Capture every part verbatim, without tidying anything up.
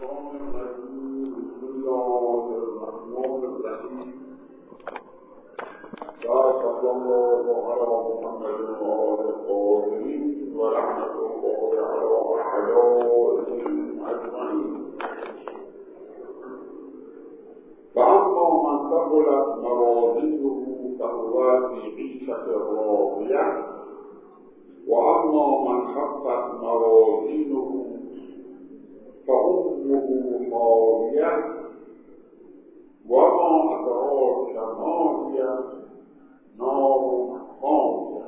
الشیطان الرجیم. بسم الله الرحمن الرحیم. صلی الله علی محمد و آل الطاهرین و رحمة الله علی اعدائهم اجمعین. فاما من ثقلت موازینه فهو فی عیشة راضیة واما من خفت موازینه فأمه هاویة وما أدراک ما هي نار حامية.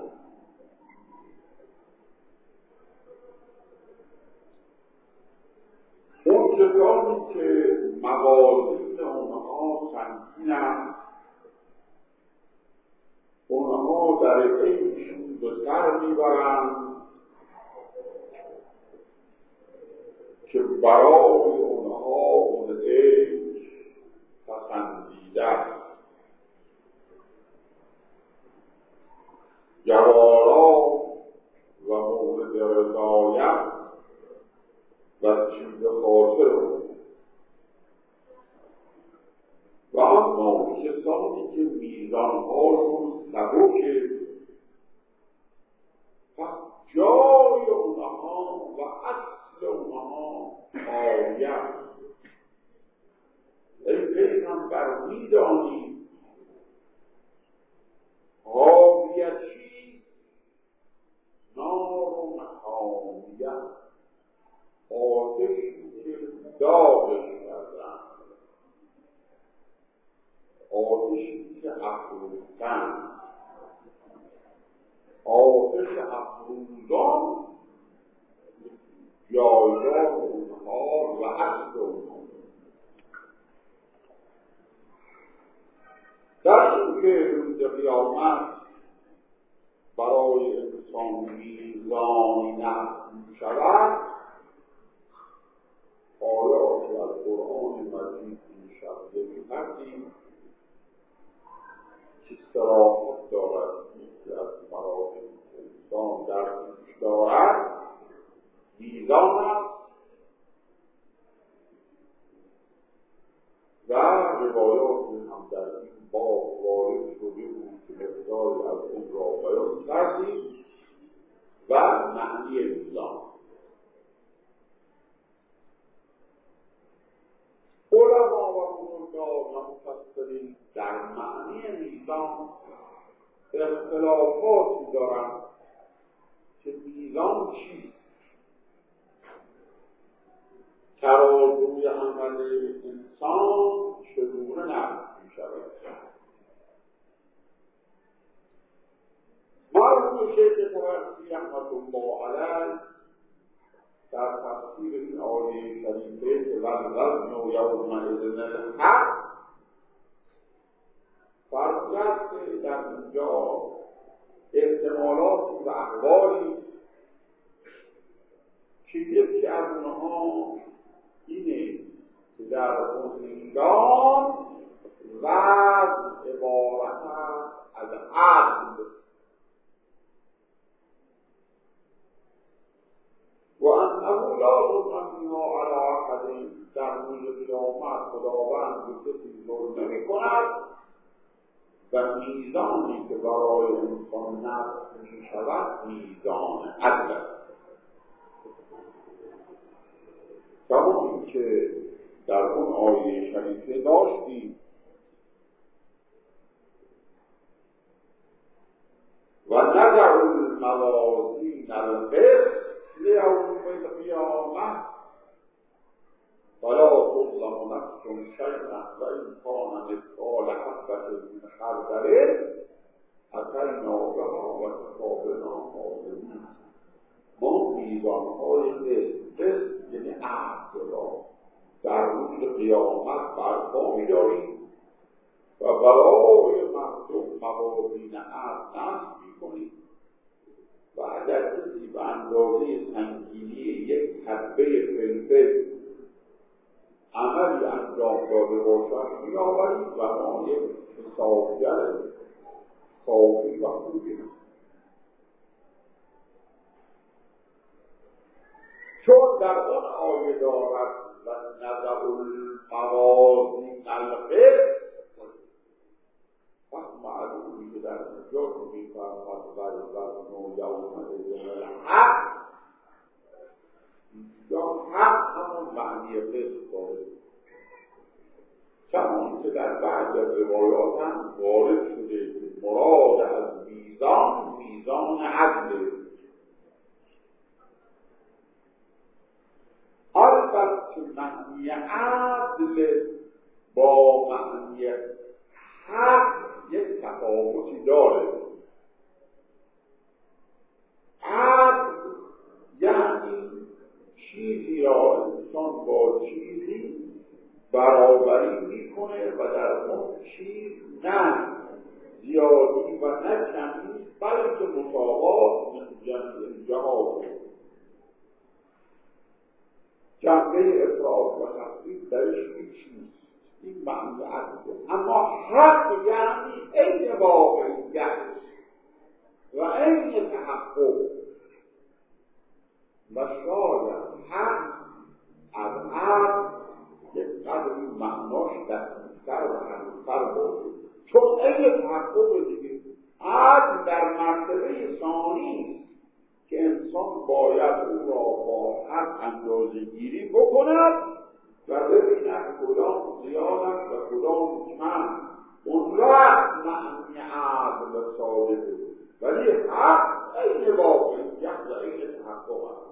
اون کسانی که موازین اونها سنگین است، اونها در عیش به سر میبرند که برای اونها اون عیش پسندیده است. جوارا و مورد رضایت و چیز خاطر و اما کسانی که میزانهاشون سبکه، پس جای اونها و اصل اونها آیه. ای پیغمبر میدانی آیه چی؟ نار و حامیه، آتشی که داغش کردن، آتشی که افروختن، آتش افروزان جایگاه اونها و اصل اونها. در این که روز قیامت برای انسان میزانی نصب میشود، آیاتی از قرآن مجید این شب کردیم که صراحت دارد مثل از مراتب انسان در پیش دارد میزان است و روایاتی هم در این باب وارد شده بود که مقداری از اون را بیان کردیم و معنی میزان. علما و بزرگان و مفسرین در معنی میزان اختلافاتی دارند که میزان چیست. ترازوی عمل انسان چگونه نقد می‌شود؟ مرحوم شیخ طبرسی رحمة الله علیه در تفسیر این آیه شریفه که والوزن یومئذ الحق فرمود که در اینجا احتمالات و احوالی که یکی از اونها اینه که در اون هنگام وزن عبارت است از عدل و انه لا ظلم فیها علی احد. در روز قیامت خداوند به کسی ظلم نمی‌کند و میزانی که برای انسان نصب می‌شود میزان عدل است. کما اینکه در اون آیه شریفه داشتیم و نضع الموازین القسط لیوم القیامة فلا تظلم نفس شیئا و ان کان مثقال حبة من خردل اتینا بها و کفی بنا حاضرین. ما میزانهای قسط، قسط یعنی عدل را در روز قیامت برپا می‌داریم و برای مردم موازین عدل نصب می‌کنیم و اگر کسی به اندازه سنگینی یک حبه فلفل عملی انجام داده باشد می‌آوریم و ما یک حسابگر کافی و خوبی. چون در اون آیه دارد و نظر الموازین القسط. وقت معلومی که در اینجا که میفرمد والوزن یومئذ الحق، یا حق همون معنی قسط داره، چون که در بعض روایات هم وارد شده که مراد از میزان میزان عدل. البته معنی عدل با معنی حق یک تفاوتی داره. عدل یعنی چیزی را انسان با چیزی برابری میکنه و در اون چیز نه زیادی و نه کمی، بلکه مساوات من جنبه جهاد، جنبه افراط و تفریط درش هیچ نیست. این معنی عدل. اما حق یعنی عین واقعیت و عین تحقق، و شاید حق از عدل یک قدری معناش دقیق‌تر و حقیق‌تر باشه، چون عین تحقق دیگه. عدل در مرتبه ثانی است که انسان باید او را با حق اندازه گیری بکند و ببیند کدام زیاد است و کدام کم. اون وقت معنی عدل صادقه. ولی حق عین واقعیت و عین تحقق است.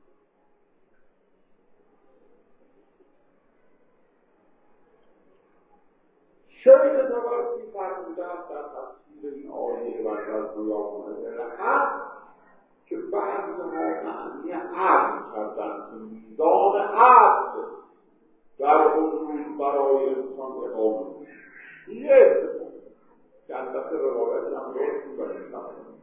شیخ طبرسی فرمودند در تفسیر این آیه و در یومئذ الحق که بعضی ها معنی عدل کردند که میزان عدل در اون روز برای انسان اقامه میشه. یه اتفاق که البته روایت هم درست و نشان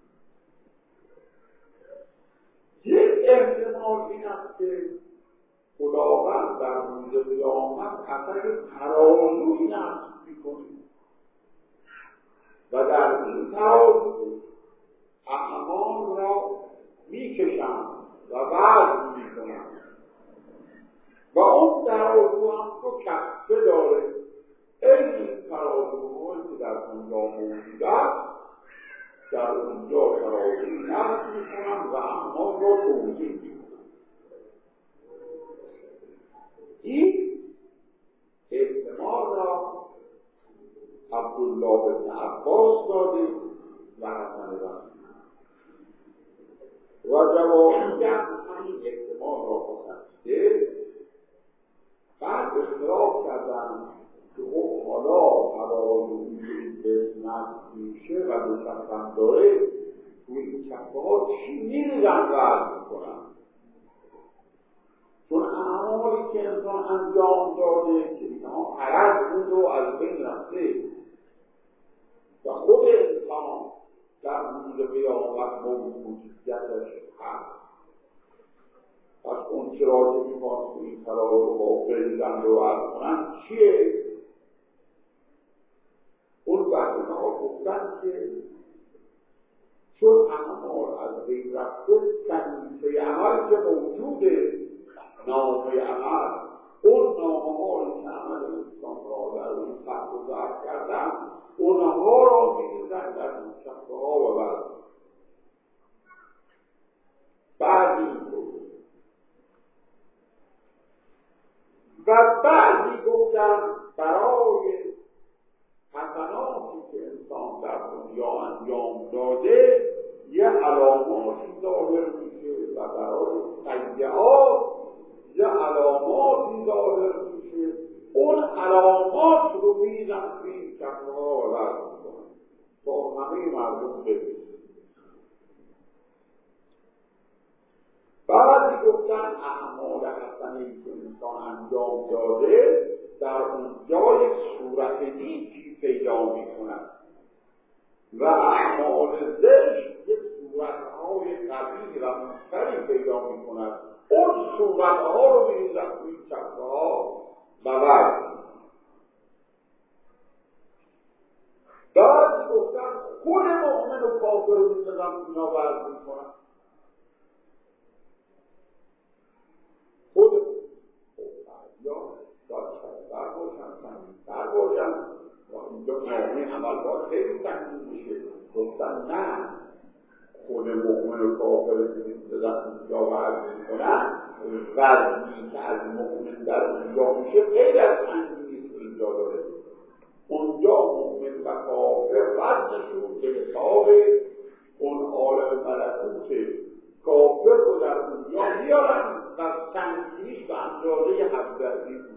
یک احتمال این است که خداوند در روز قیامت اثر ترازوی نصب میکنه و در این ترازو اعمال را میکشند و وزن میکنند و اون ترازو هم تو کفه داره. این ترازوهایی که در اونجا موجود است در اونجا ترازوی نصب میکنند و اعمال را توزیع میکنند. این احتمال را عبدالله بن عباس داده و حسن بصری و جواهری همین احتمال را پسندیده. بعد اختلاف کردن که خب حالا ترازویی که این قسم نصب میشه و دو کفه داره، توی این کفه ها چی میریزن وزن میکنن؟ چون اعمالی که انسان انجام داده که اینها عرض بود و از بین رفته و خود انسان در روز قیامت موجودیتش هست. پس اون چرا که میخواد که این ترازو با بریزند و عرض کنند چیه؟ اون وقت ها گفتن که چون اعمال از بین رفته، صحیفه عمل که موجوده، نامه عمل، اون نامه ها که عمل انسان را در اون سخت و ضعف کردن، اونها را می‌ریزن در اون شخصه ها و بعد بعدی و بعدی گفتن برای حسناتی که انسان در دنیا انجام داده یه علاماتی ظاهر میشه و برای سیئات یه علاماتی ظاهر میشه. اون علامات رو میزن توی این شکل ها و برد میکنن تا همه مردم ببینن. بعضی گفتن اعمال حسنی که انسان انجام داده در اونجا یک صورت نیکی پیدا میکنن و اعمال زشت یک صورتهای قبیح و منکری پیدا میکنن. اون صورتها رو میریزن توی این چکه ها و برد. بعضی گفتن خود مؤمن و کافر رو میریزن اینا برد میکنن. خود نامه عمل باید خیلی سنگین میشه. گفتن نه، خود مؤمن و کافر که دست اینجا ورد میکنن وزنی که از مؤمن در اونجا میشه غیر از سنگینی نیست که اینجا داره. اونجا مؤمن و کافر وزنشون به حساب اون عالم ملکوت کافر رو در اونجا میارن و سنگینیش به اندازه همدردی بود.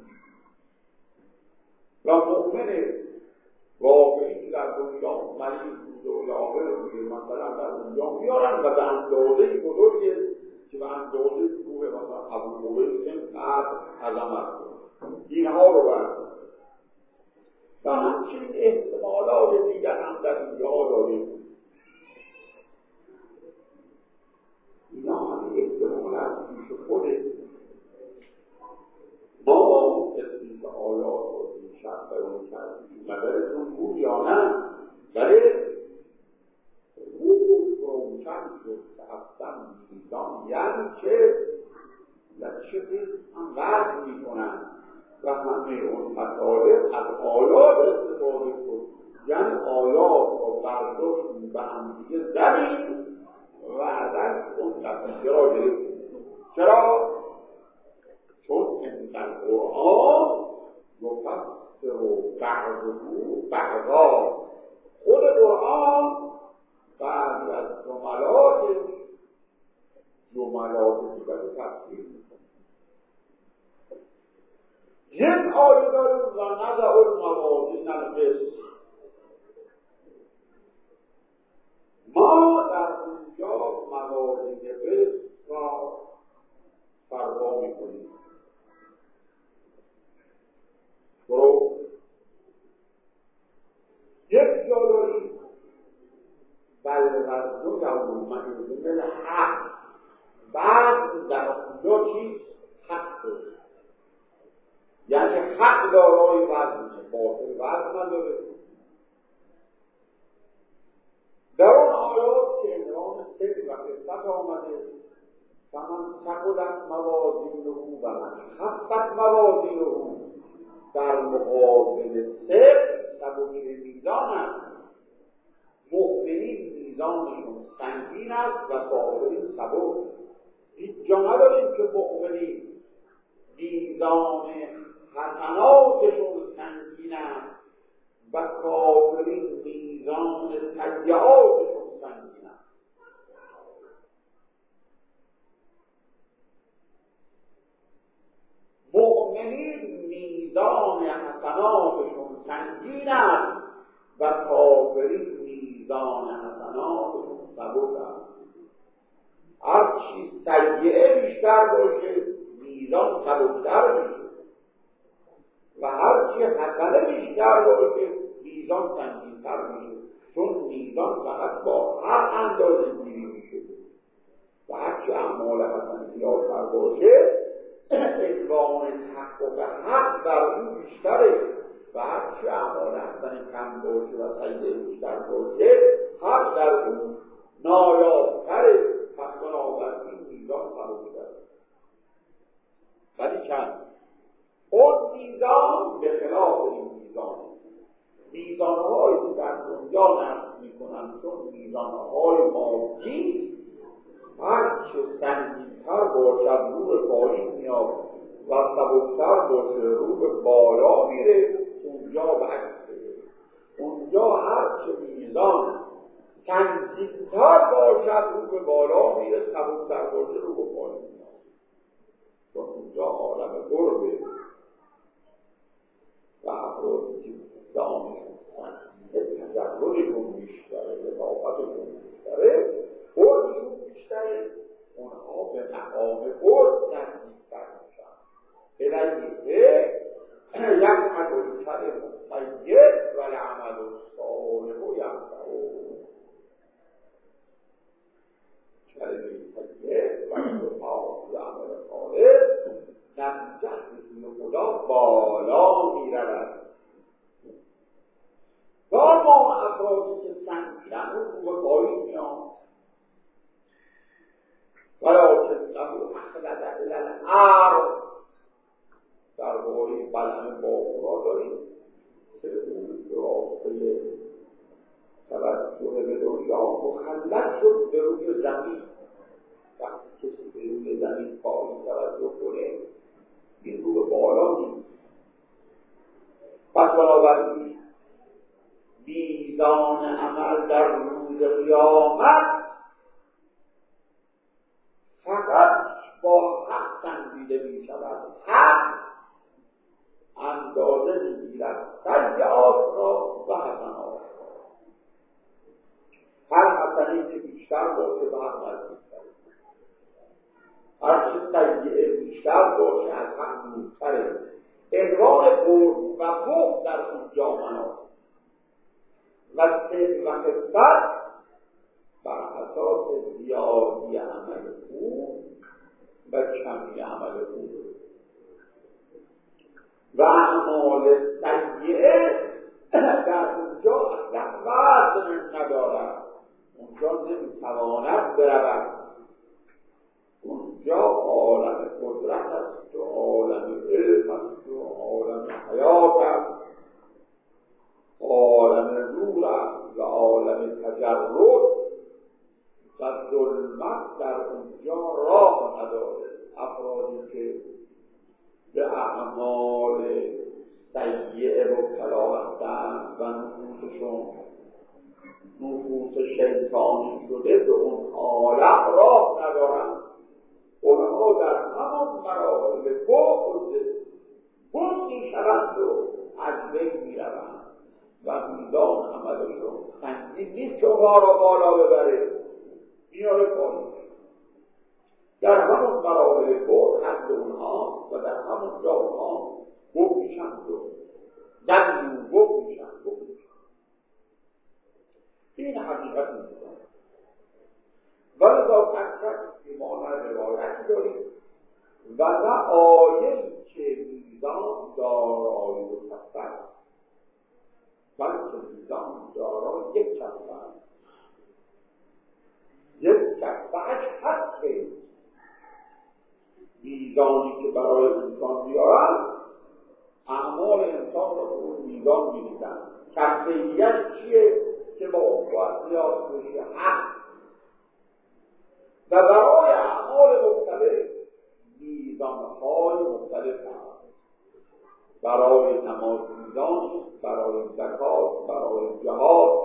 و مؤمن واقعی که در دنیا مریض بود و لاغر بود مثلا در اونجا میارن و به اندازه بزرگی که به اندازه کوه مثلا ابو قبیس اینقدر عظمت اینها رو برد و همچنین احتمالات دیگر هم در اینجا داریم. اینا هم احتمال از پیش خوده ما اسمیت آیات رو این شب برون کردیم مدرتون بود یا نه؟ ولی خوب روشن شد که اصلا میزان یعنی که در چه قسم هم ورد میکنن و همه اون مطالب از آیات استفاده شد. یعنی آیات رو برداشتیم به هم دیگه زدیم و از اون نتیجه را گرفتیم. چرا؟ چون این در قرآن مفسر و بعضو بعضا خود قرآن بعضی از جملاتش جملات دیگر رو تفسیر میکنه. یک آیه داریم و نضع الموازین القسط. ما در اونجا موازین قسط را فرضا میکنیم. برو یک جا داریم بلغزو یا منزل حق. بعد در اونجا چی؟ حق داریم، یعنی حق دارای وزنه، باطل وزن نداره. در اون آیات که عنوان سر و خفت آمده فمن ثقلت موازینه و من خفت موازینه در مقابل سر سبک میزان است. مؤمنین میزانشون سنگین است و کافرین سبک. هیچ جا نداریم که مؤمنین میزان حسناتشون سنگین است و کافرین میزان سیئاتشون سنگین است. مؤمنین میزان حسناتشون سنگین است و کافرین میزان حسناتشون سبک است. هرچی سیئه بیشتر باشه میزان سبکتر میشه و هرچی حسنه بیشتر باشه میزان سنگین‌تر میشه، چون میزان فقط با هر اندازه گیری میشه و هرچی اعمال حسنه زیادتر باشه عنوان تحقق حق در اون بیشتره و هرچی اعمال حسنه کم باشه و سیئه بیشتر باشه حق در اون نایابتره. پس بنابراین میزان سبکتره. ولی چند اون میزان به خلاف این میزان میزانهایی که در دنیا نصب میکنن چون میزانهای مادی هرچه سنگین‌تر باشد رو به پایین میاد و سبکتر باشه رو به بالا میره. اونجا برکته. اونجا هرچه میزان سنگین‌تر باشد رو به بالا میره، سبکتر باشه رو به پایین میاد. چون اونجا عالم قربه و افرادی که دانشون سنگینه تجربشون بیشتره، لطافتشون بیشتره، قربشون بیشتره، اونها به مقام قرب نزدیک‌تر میشن. الیه یصعد الکلم الطیب والعمل الصالح یرفعه. کلمه طیب و انفاق و عمل صالح نتیجه به خدا بالا میرود. و ما افرادی که سنگینن رو خوب پایین میان ولیکنه اخلد الی الارض. در باری بلند باقورا داریم که اون رابطه توجه به دنیا مخلط شد به روی زمین. وقتی کسی به روی زمین پایی توجه کنه این رو به بالا نیست. پس بنابراین میزان عمل در روز قیامت فقط با حق تنظیده می شود. حق اندازه می گیرد سیئات را و حسنات را. هر حسنی که بیشتر باشه به حق نزدیک‌تر، هر چه سیئه بیشتر باشه از حق دورتره. اقرار برد و بغض در اونجا مناسب و صدق و خفت بر اساس زیادی عمل خوب و کمی عمل خوب و اعمال سیئه در اونجا اصلا وزن ندارد. اونجا نمیتواند برود. اونجا عالم قدرت است و عالم علم است و عالم حیات است، عالم نور است و عالم تجرد و ظلمت در اونجا راه نداره. افرادی که به اعمال سیئه مبتلا هستند و نفوسشون نفوس شیطانی شده به اون عالم راه ندارند. اونها در همان مراحل بغض بغض میشوند و از بین میروند و میزان عملشون سنگین نیست شما را بالا ببره، میاره پایین. در همون مراحل بغض حد اونها و در همون جا اونها بغض میشند و زمین بغض میشند بغض میشند. این حقیقت میزان ولی با تکتک ایمان روایتی داریم و نه آیه‌ای که میزان دارای و کفر، بلکه میزان دارای یک کفر، یک کفرش هست که میزانی که برای انسان بیارن اعمال انسان را به اون میزان می‌ریزن. کفریت چیه که با اون باید قیاس بشه؟ حق. و برای اعمال مختلف میزان‌های مختلف هست. برای نماز میزان، برای زکات، برای جهاد،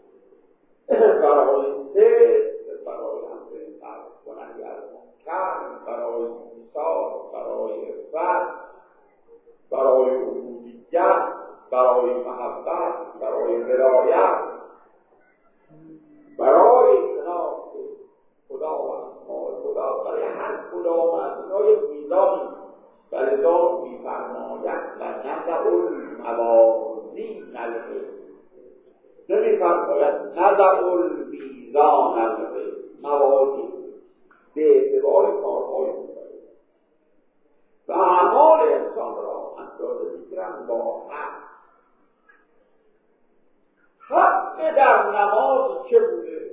برای صدق، برای امر معروف و نهی از منکر، برای ایثار، برای عفت، برای عبودیت، برای محبت، برای ولایت، برای شناخت خدا و اسماء خدا. برای هر کدام از اینها یک میزانی ولذا می‌فرماید و نضع الموازین القسط. نمی‌فرماید نضع المیزان القسط، موازین به اعتبار کارهای مختلف و اعمال انسان را اندازه می‌گیرند با حق. حق در نماز چه بوده؟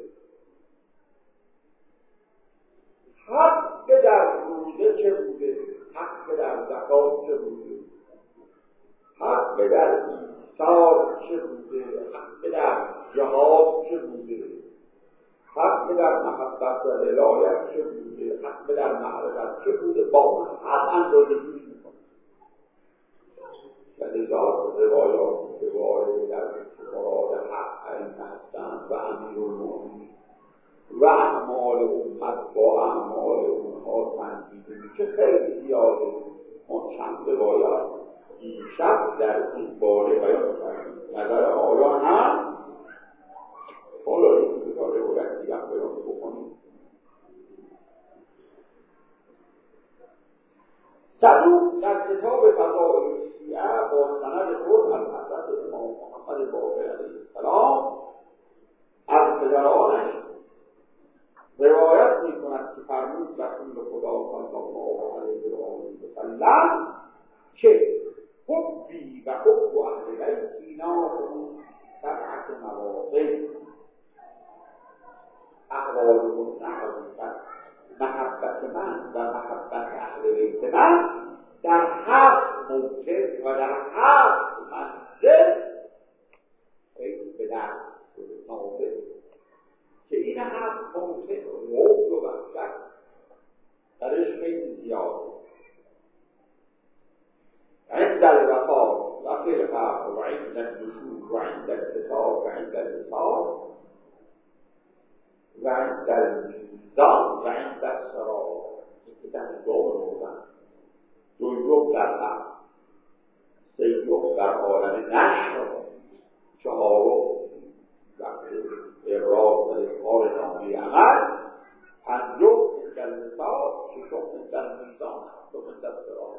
حق در روزه چه بوده؟ حق در زکات چه بوده؟ حق در ایثار چه بوده؟ حق در جهاد چه بوده؟ حق در محبت و ولایت چه بوده؟ حق در معرفت چه بوده؟ با حق اندازه‌گیری می‌کنه. و لذا روایات که وارد در مراد حق این هستند و امیرالمؤمنین و اعمال امت با اعمال اونها سنجیده میشه خیلی زیاده. ما چند روایات دیشب در این باره بیان کردیم. نظر آیان هم حالا این که تا روایت دیگه هم بیان بکنیم. صدوق در کتاب فضائل شیعه با سند خود از حضرت امام محمد باقر علیه السلام از پدرانش روایت می کند که فرمود رسول خدا صلی الله علیه و سلم که حبی و حب اهل بیتی ناظر سبعت مواضع. احوال متعدد محبت من و محبت اهل بیت من در هفت موقع و در هفت منزل الفقر و عند النشور و عند الکتاب و عند الحساب و عند المیزان و عند الصراط. این که در جامعه بودن دویوم در هم، سیوم در عالم نشر، چهارم وقت اقرار و اظهار نامه عمل، پنجم در لسان، ششم در میزان، هفتم در صراط.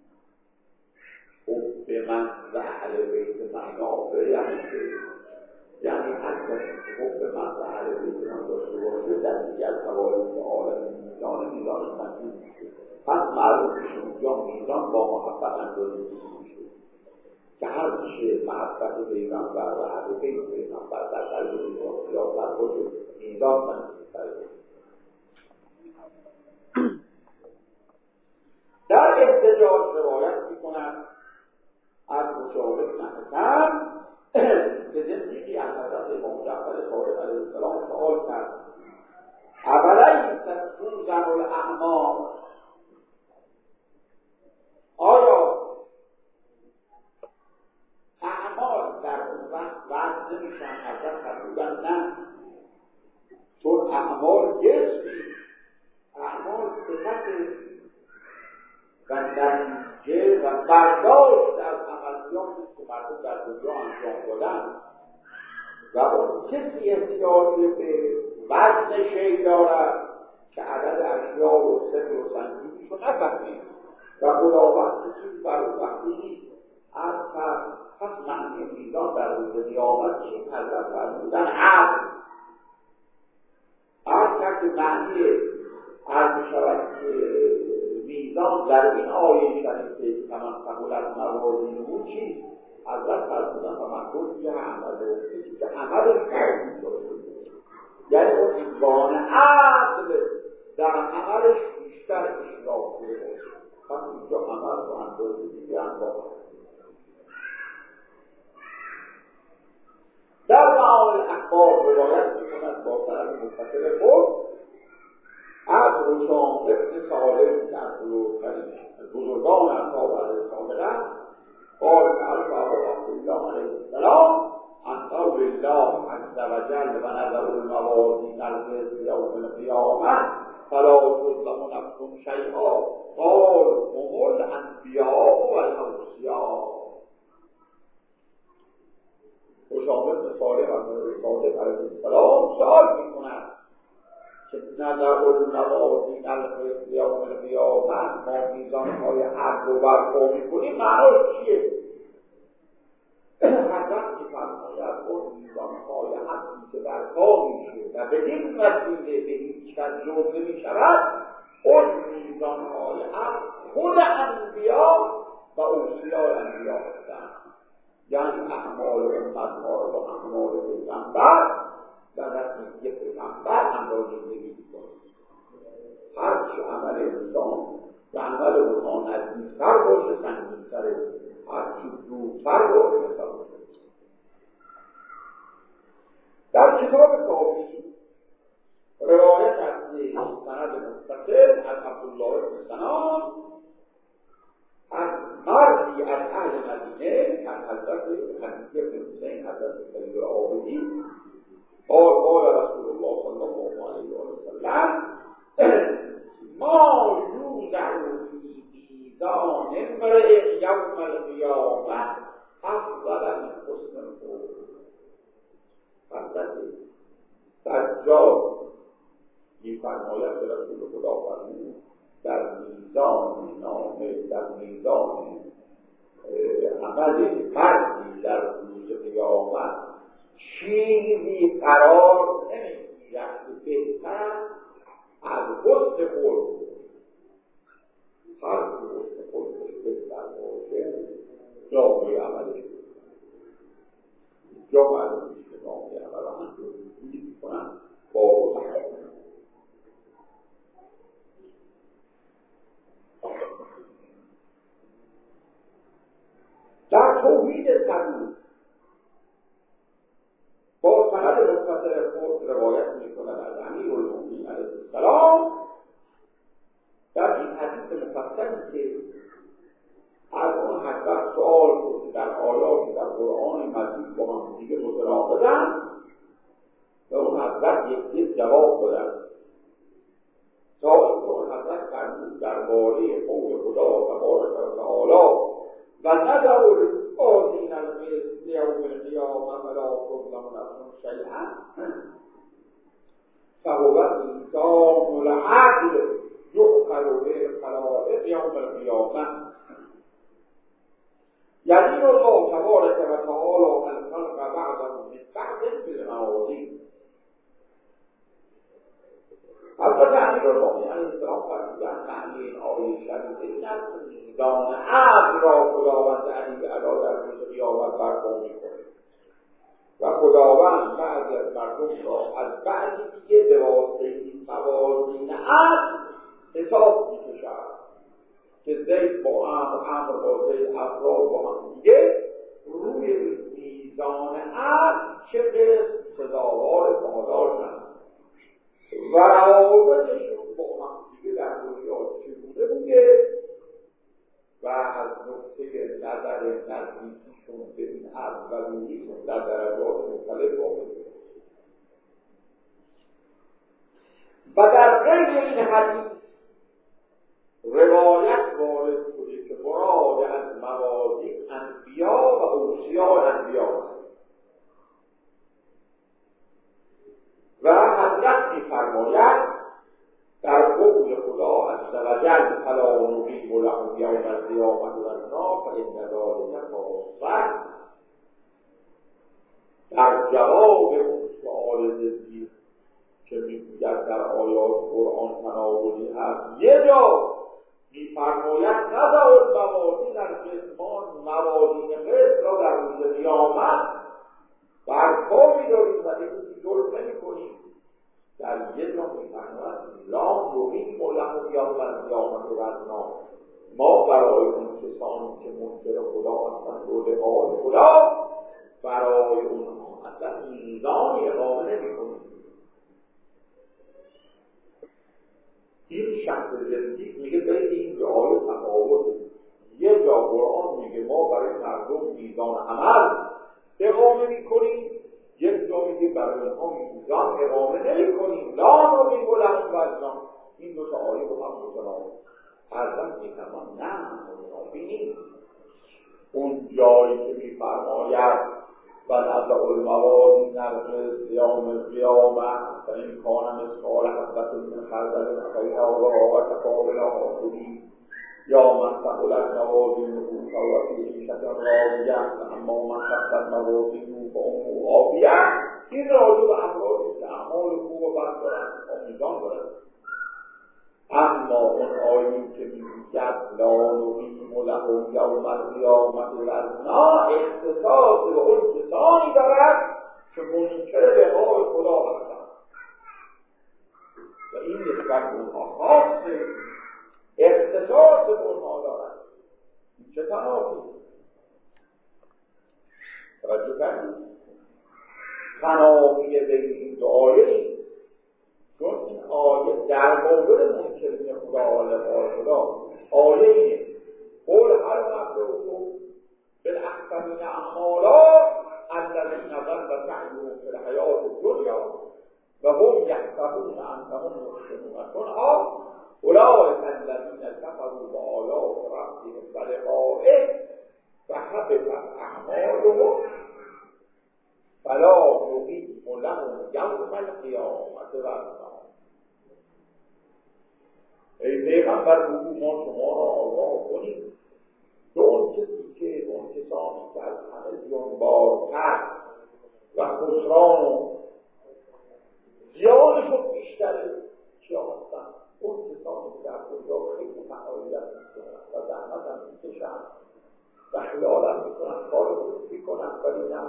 حب من و اهل بیت من نافع، یعنی یعنی هر کسی حب من و اهل بیت من داشته باشه در دیگر توالید عالم میزان میزان سنجید میشه. پس معلوم میشه اونجا میزان با محبت اندازه میشه که هر چه محبت پیغمبر و اهل بیت پیغمبر در قلب میزان خیالتر باشه میزان سنجید باشه. در احتجاج روایت میکنند از مشاهده نحتم که زندگی از حضرت امام جعفر صادق علیه السلام سوال کرد: اولیست توزن الاعمال، آیا اعمال در اون وقت وزن نمیشن؟ حضرت فرمودند نه، چون اعمال جسمی، اعمال صفت و نتیجه و برداشت از عملیاتی که مردم در دنیا انجام دادن و اون کسی احتیاج به وزن شیء دارد که عدد اشیا و سن و سنجیدش رو نفهمید و خداوند چیز بر اون وقتی از فرد. پس معنی میزان در روز قیامت چی؟ حضرت فرمودن عدل. عدل کرد که معنی عرض شود که میزان در این آیه شریفه که من ثقلت موازینه چی؟ حضرت فرمودن و من گفت که عمله که عملش موازین داشته، یعنی اون امکان عدل در عملش بیشتر اشراف شده باشه. پس اینجا عمل رو اندازه دیگه اندازه. در معامل اخبار روایت میکند با طرف متصل خود از حسام ابن سالم که از بزرگان اصحاب علیه السلام قال تعالی عبدالله علیه السلام ان قول الله عز وجل و نظر الموازین القسط یوم القیامه فلا تظلم نفس شیئا قال هم الانبیاء و الاوصیاء. حسام ابن سالم از علیه السلام سوال میکنند که نظر الموازین القسط یوم القیامه، ما میزانهای عدل رو برپا میکنیم، معناش چیه؟ حضرت میفرماید اون میزانهای عدلی که برپا میشه و بدین وسیله به هیچ کس جرم نمیشود، اون میزانهای عدل خود انبیا و اوصیاء انبیا هستند. یعنی اعمال امتها رو با اعمال پیغمبر و نتیجه پیغمبر اندازه‌گیری می‌کنه. هر چه عمل انسان و عمل اونها نزدیک‌تر باشه سنگین‌تره، هر چه دورتر باشه سنگین‌تره. در کتاب کافی روایت از سند متصل از عبدالله بن سنان از مردی از اهل مدینه از حضرت حنیفه بن حسین حضرت سید العابدین قال قال رسول الله صلی الله علیه و سلم ما یوضع فی میزان امرئ یوم القیامه افضل من حسن الخلق. حضرت سجاد می‌فرماید به رسول خدا فرمود در میزان نامه در میزان عمل فردی در روز قیامت چیزی قرار نمیگیرد که بهتر از حسن خلق. هر حسن خلقش بهتر باشه جامعه عملش جامعه عملش که جامعه عمل را اندازه‌گیری می‌کنند با حسن. در توحید صدور با سند متصل خود روایت می‌کند از امیرالمؤمنین علیه السلام در این حدیث مفصلی که از اون حضرت سوال شد در آیات قرآن مجید با هم دیگه متناقضن و اون حضرت یک یک جواب دادن تا این اون حضرت فرمود درباره قول خدا تبارک و تعالی و ندعوا آذین المثل یوم القیامة ولا تظلم نفس شیئا فهو میثاق العدل یؤخذ بالخلائق یوم القیامة یدین الله تبارک و تعالی الخلق بعضهم من بعض بالموازین. البته امیرالمؤمنین علیه السلام فرمودند معنی این آیه شریفه این است که میزان عدل را خداوند علی علی در روز قیامت برپا می‌کند و خداوند بعضی از مردم را از بعضی دیگه به واسطه این موازین عدل حساب می‌کشد که زید با عمرو عمرو با زید افراد با هم دیگه روی میزان عدل چه قسم سزاوار پاداشند و روابطشون با هم دیگه در دنیا چگونه بوده و از نقطه نظر نزدیکیشون به این اولیشون در درجات مختلف واقع بوده. و در غیر این حدیث روایت وارد شده که مراد از موازین انبیا و اوصیاء انبیا است و حضرت می‌فرماید در قول خدا عز و جل فلا نقیم لهم یوم القیامة وزنا فإن ذلک خاصة در جواب اون سؤال ضدی که میگوید در آیات قرآن تناقضی هست یه جا می‌فرماید نضع الموازین القسطان موازین قسط را در روز قیامت برپا می‌داریم و دیگه ظلم نمی‌کنیم. در یه جا می‌فرماید لا نقیم لهم یوم القیامة وزنا ما برای اون کسانی که منکر خدا هستند و لقاء خدا برای اونها اصلا میزانی اقامه نمی‌کنیم. این شخص زندگی میگه بین این دو آیه تفاوت. یه جا قرآن میگه ما برای مردم میزان عمل اقامه میکنیم، یک جا میگه برای اونها میزان اقامه نمیکنیم لا نقیم لهم وزنا. این دو تا آیه با هم متناقض. حضرت میفرمان نه منافی نیست. اون جایی که میفرماید و نضع الموازین القسط یوم القیامة فإن کان مثقال حبة من خردل أتینا بها وکفی بنا حاسبین یا من ثقلت موازینه فهو فی عیشة راضیة اما من خفت موازینه فأمه هاویة. این راجع به افرادی که اعمال خوب و بد دارند و میزان دارند. اما اون آیه‌ای که میگوید لا نقیم لهم یوم القیامة وزنا اختصاص به اون کسانی دارد که منکر لقاء خدا هستند و این نسبت به اونها خاصه، اختصاص به اونها دارد. این چه تناقضی؟ توجه کردید؟ تناقضی بین این دو آیه نیست، چون این آیه در مورد منکرین خدا و لقاء خدا آیه اینه قول هر مبدوکم بالاحسنین اعمالا الذین ضل سعیهم فی الحیاة الدنیا و هم یحسبون انهم محسنون صنعا اولئک الذین کفروا بآیات ربهم و لقائه فحبطت اعمالهم فلا نقیم لهم یوم القیامة وزنا. ای پیغمبر بگو ما شما را آگاه کنیم که اون کسی که اون کسانی که از همه زیانبارتر و خسران و زیانشون بیشتره چیا هستن؟ اون کسانی که در دنیا خیلی فعالیت میکنن و زحمت هم میکشن و خیالت میکنن کار رو میکنن ولی نه،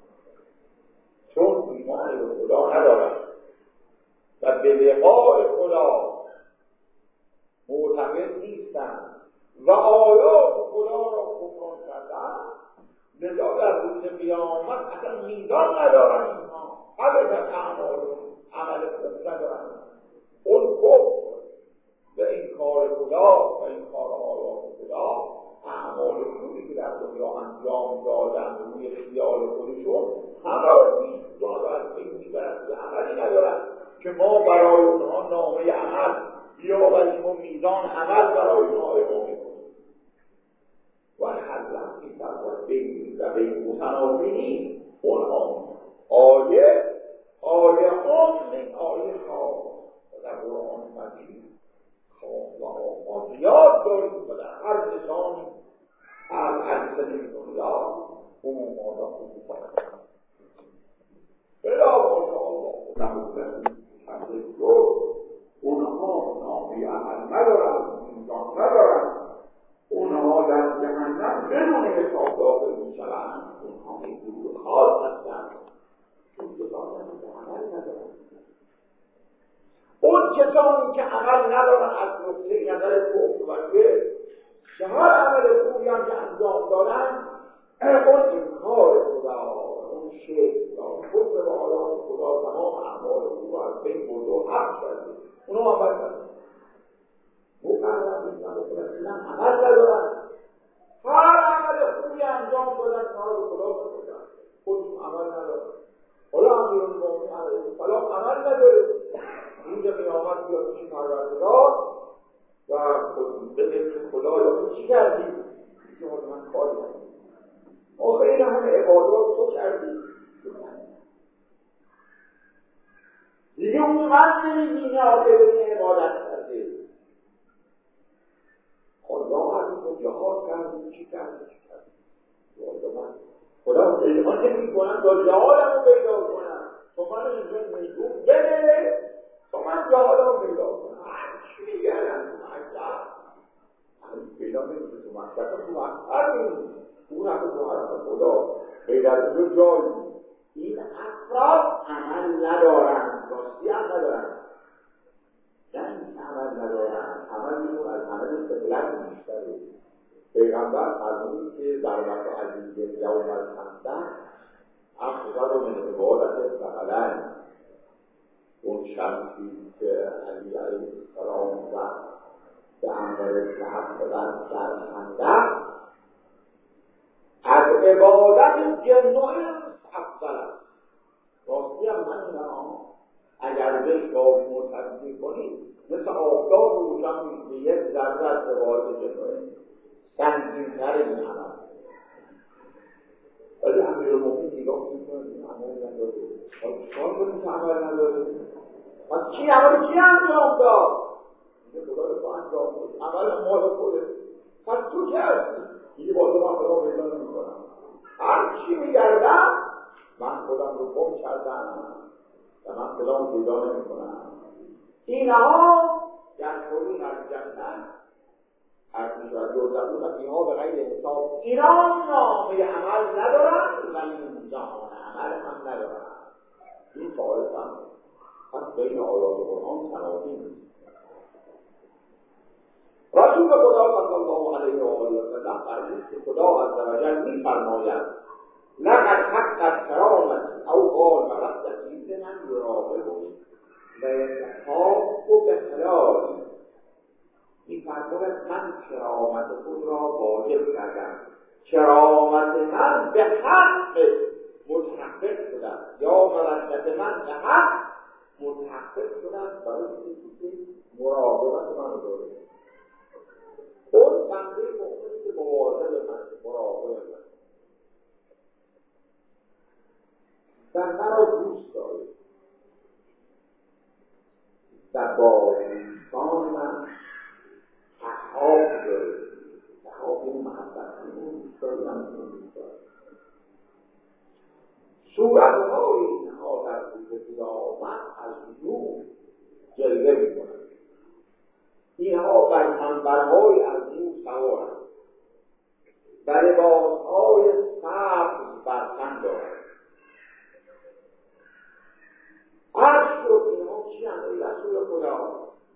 چون ایمان به خدا ندارن و به لقاء خدا معتقد نیستن و آیات خدا را کفران کردن، لذا در روز قیامت اصلا میزان ندارن. اینها حبطت اعمالهم عمل خوب ندارن. اون کفر و انکار خدا و انکار آیات خدا اعمال خوبی که در دنیا یا انجام دادن روی خیال خودشون همه رو میسوزان و از بین میبرن، عملی ندارن که ما برای اونها نامه عمل بیاوریم و میزان عمل برای اونها اقامه کنیم. و حضرت میفرماید بین و بین متنافی نیست. اونها آیه آیه هم این آیه خواه و در قرآن مجید خواه و ما زیاد داریم و در هر لسانی از حدیث دنیا عموم آدم خوب کنیم. بلا ماشاءالله نمود حمده شد اونها نامی عمل ندارن، میزان ندارن، اونها در جهنم بدون حساب داخل میشوند. اونها یک گروه خاص هستند چون کسانی که عمل ندارن. اون کسانی که عمل ندارن از نقطه نظر کفر و شرک که هر عمل خوبی هم که انجام دادن اون انکار خدا، اون شرک اون کفر به آیات خدا تمام اعمال خوب از بین برد و حق کرده، اونها عمل ندارن. مقرر میشن و خلاصیدن عمل ندارن. هر عمل خوبی انجام دادن کار به خدا بکنن، خودشون عمل ندارن. حالا امیرالمومنین علیه السلام عمل نداره، روز قیامت بیاد پیش پروردگار و بگه خدا یا تو چی کردی؟ که حالا من کاری کردم. آخه این همه عبادات تو کردی. دیگه اون من نمیدینه آقای بینه عبادت کرده. خدا از تو جهاد کردی، چی کردی؟ چی کردی؟ خدا پیدا نمی کنم تا جهادم رو پیدا کنم، تو من اینجا نیدون بده تا من جهادم رو پیدا کنم. چی میگردم تو مکتب؟ پیدا نمی کنم تو مکتب تو مکتب نمی اون همه تو حرف خدا پیدا جو جایی. این افراد عمل ندارن، راستی هم ندارن، نه این عمل ندارن، عملشون از عمل سفلت بیشتره. پیغمبر فرمود که در وقت عزیزی یوم الخندق افضل من عبادت ثقلین، اون شمسی که علی علیه السلام زد به انور ذهب دادن در خندق از عبادت جن و انس افضل است. راستی هم همین اگر بهش باید مرتبط کنید مثل آفتاب روشن میشه به یک ذره از عبادت جن و انس سنگین‌تر این عمل. ولی امیرالمومنین نگاه می‌کنه این عمل نداره. حالا چیکار کنیم که عمل نداره؟ پس کی عمل کی انجام داد؟ میگه خدا رو تو انجام داد. عمل مال خودت. پس تو که هستی؟ دیگه با تو من خدا پیدا نمی‌کنم. هر چی می‌گردم من خودم رو گم کردم و من خدا رو پیدا نمی‌کنم. اینها یدخلون الجنة حرف میشود یرزقون و فیها به غیر حساب. اینا نامه عمل ندارن و میزان عمل هم ندارن. این فارغ هم پس بین آیات قرآن تنافی نیست. رسول خدا صلی الله علیه و آله و سلم فرمود که خدا عزوجل میفرماید لقد حقت کرامتی او قال مودتی لمن یراقبنی و یتخاف بحلالی. این فرمود من کرامت خود را واجب کردم، کرامت من به حق متحقق شدم یا مودت من به حق متحقق شدم برای کسی که مراقبت من داره. اون بنده مؤمنی که مواظب من مراقب من در مرا دوست داره، در با انسان من احاب داره، احاب این محبت اون دوست داره من اون دوست داره. صورتهای اینها در روز قیامت از نور جلوه می‌کنند. اینها بر منبرهای از نور سوارند و لباسهای سبز بر تن دارند. عرض شد اینها چی‌اند ای رسول خدا؟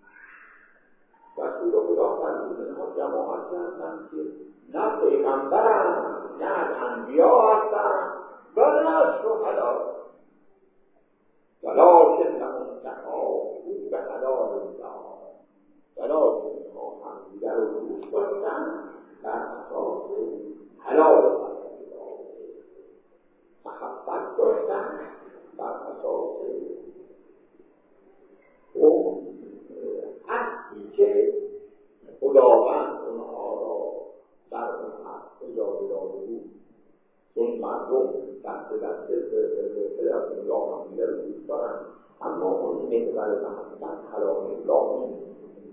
رسول خدا فرمود اینها جماعتی هستند که نه پیغمبرند نه از انبیا هستند و نه از شهدا، ولکنهم تخافوا بحلال الله، ولکن اینها همدیگر رو دوست داشتند در اساس حلال الله. اجازه داده بود، چون مردم دست دست به از دنیا هم دیگر رو دوست دارن، اما اون محور محبت کلام الله نیست.